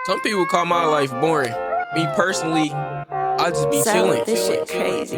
Some people call my life boring. Me personally, I just be chilling. This shit crazy.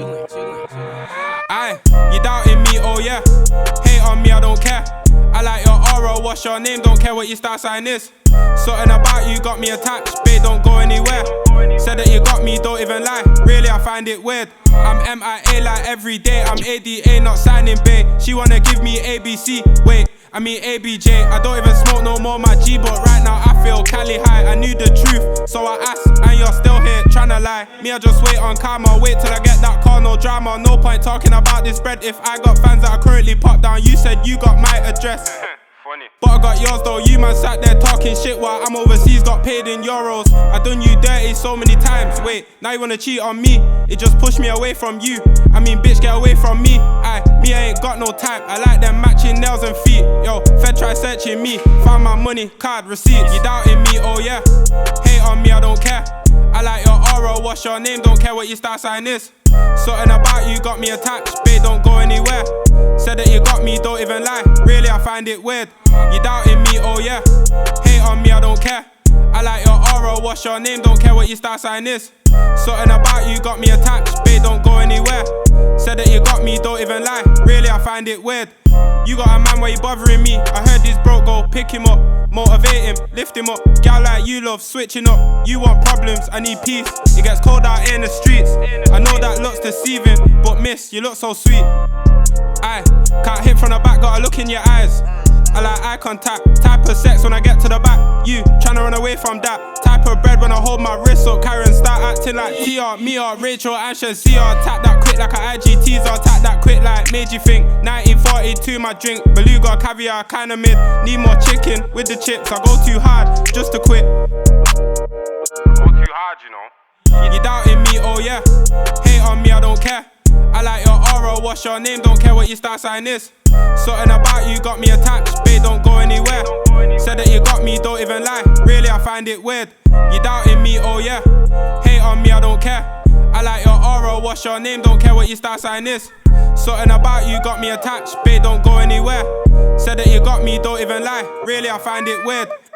Aye, you doubting me, oh yeah. Hate on me, I don't care. I like your aura, what's your name? Don't care what your star sign is. Something about you got me attached, babe, don't go anywhere. Said that you got me, don't even lie. Really, I find it weird. I'm MIA like every day. I'm ADA, not signing, babe. She wanna give me ABC. Wait, I mean ABJ. I don't even smoke no more, my G, but right now I feel Cali high. I knew the truth, so I asked, and you're still here tryna lie. Me, I just wait on karma. Wait till I get that car, no drama. No point talking about this bread if I got fans that I currently pop down. You said you got my address. But I got yours though, you man sat there talking shit while I'm overseas, got paid in euros. I done you dirty so many times, wait, now you wanna cheat on me? It just pushed me away from you, I mean bitch get away from me. I ain't got no type, I like them matching nails and feet. Yo, Fed try searching me, found my money, card, receipts. You doubting me, oh yeah, hate on me, I don't care. I like your aura, what's your name, don't care what your star sign is. Something about you got me attached, babe, don't go anywhere. Said that you got me, don't even lie. Really, I find it weird. You doubting me, oh yeah. Hate on me, I don't care. I like your aura, what's your name? Don't care what your star sign is. Something about you got me attached, babe, don't go anywhere. Said that you got me, don't even lie. Really, I find it weird. You got a man, why you bothering me? I heard this broke, go pick him up. Motivate him, lift him up. Gal like you love switching up. You want problems, I need peace. It gets cold out in the streets. I know that looks deceiving, but miss, you look so sweet. I can't hit from the back, gotta look in your eyes. I like eye contact, type of sex when I get to the back. You tryna run away from that. Type of bread when I hold my wrist up. Karen start acting like TR, me or Rachel and Shazia. Tap that quick like a IGTs or tap that quick like made you think. 1942 my drink, beluga, caviar, kinda mid. Need more chicken with the chips. I go too hard just to quit. Go too hard, you know. You doubting me, oh yeah. Hate on me, I don't care. I like your aura, what's your name? Don't care what your star sign is. Something about you got me attached, babe, don't go anywhere. Said that you got me, don't even lie. Really, I find it weird. You doubting me, oh yeah. Hate on me, I don't care. I like your aura, what's your name? Don't care what your star sign is. Something about you got me attached, babe, don't go anywhere. Said that you got me, don't even lie. Really, I find it weird.